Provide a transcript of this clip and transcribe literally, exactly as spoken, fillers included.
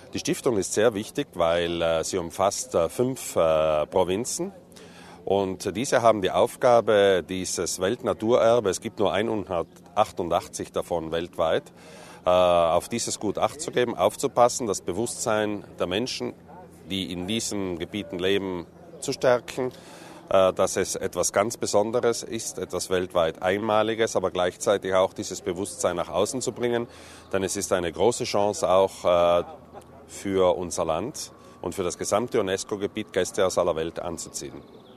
Die Stiftung ist sehr wichtig, weil äh, sie umfasst äh, fünf äh, Provinzen. Und diese haben die Aufgabe, dieses Weltnaturerbe, es gibt nur hundertachtundachtzig davon weltweit, äh, auf dieses Gut Acht zu geben, aufzupassen, das Bewusstsein der Menschen, die in diesen Gebieten leben, zu stärken, äh, dass es etwas ganz Besonderes ist, etwas weltweit Einmaliges, aber gleichzeitig auch dieses Bewusstsein nach außen zu bringen. Denn es ist eine große Chance auch äh, für unser Land und für das gesamte UNESCO-Gebiet Gäste aus aller Welt anzuziehen.